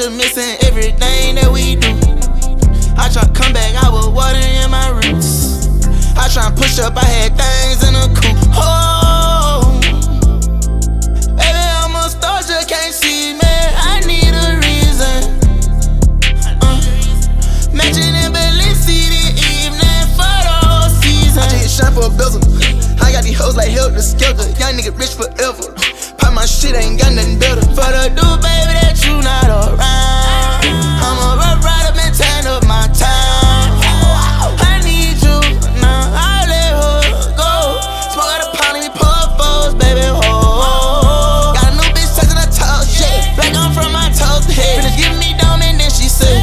just missing everything that we do. I try to come back, I was watering my roots. I try to push up, I had things in a coupe. Oh, baby, I'm a star, just can't see me. I need a reason. Matching in Balenciaga evening for the whole season. I just shine for a bezel. I got these hoes like Helter Skelter. Young nigga rich forever. Pop my shit, ain't got nothing better. For the dude, baby, that you not around. I'm a rough rider, been tearing up my town. I need you now, I'll let her go. Smoke out a pound and we pull foes, baby, ho. Got a new bitch touching her toes, yeah. Black on from my toes to head. Finna give me dumb and then she said,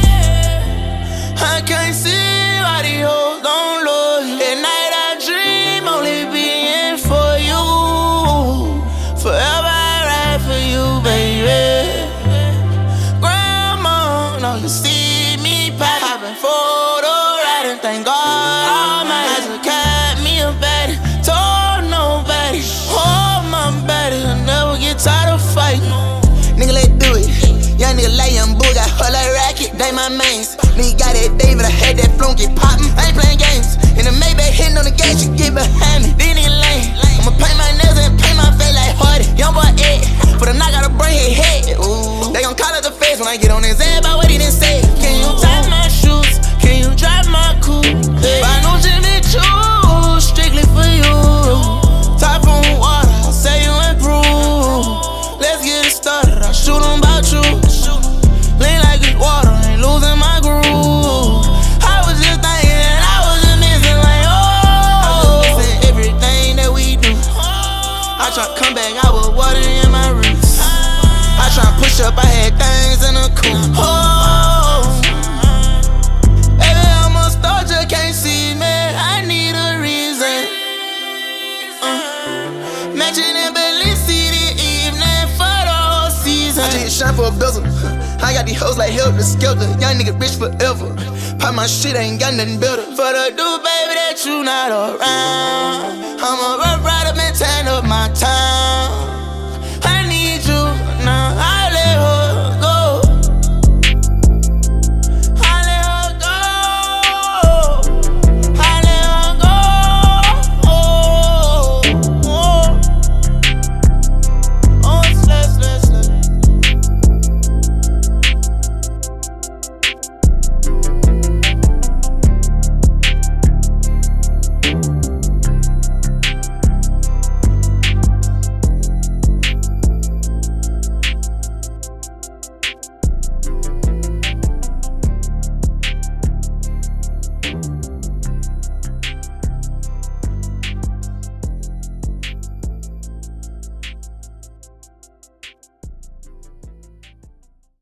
I can't see why these hoes don't love you. At night I dream only being for you. Forever I ride for you, baby. Grandma, no, you see me poppin' photo riding. Thank God my eyes have kept me a baddie. Told nobody, hold my baddie. I'll never get tired of fighting. Nigga, let's do it. Young nigga like young bull, got her like racket, they my mains. Nigga got that David, I had that flunky poppin'. I ain't playing games. In the Maybach hitting on the gas, you get behind me. Then nigga lame. I'ma paint my nails and paint my face like Hardy. Young boy Ed, for the knock out to bring his head. Ooh, they gon' call it the face when I get on his head about what he done said. Can you tie my shoes? Can you drive my coupe? Buy no Jimmy Choo, strictly for you. Typhoon water, I'll say you improve. Let's get it started, I'll shoot 'em about you. Lean like it's water, ain't losing my groove. I was just thinking, I was just missing like, oh. I was missing everything that we do. I try to come back, I was watering my roots. I try to push up, I had things in a coupe. Oh, baby, I'm a star, just can't see me. I need a reason. Matching in Balenciaga evening for the whole season. I just shine for a bezel. I got these hoes like Helter Skelter. Young nigga rich forever. Pop my shit, ain't got nothing better. For the dude, baby, that you not around. I'm a rough rider, been tearing up my town.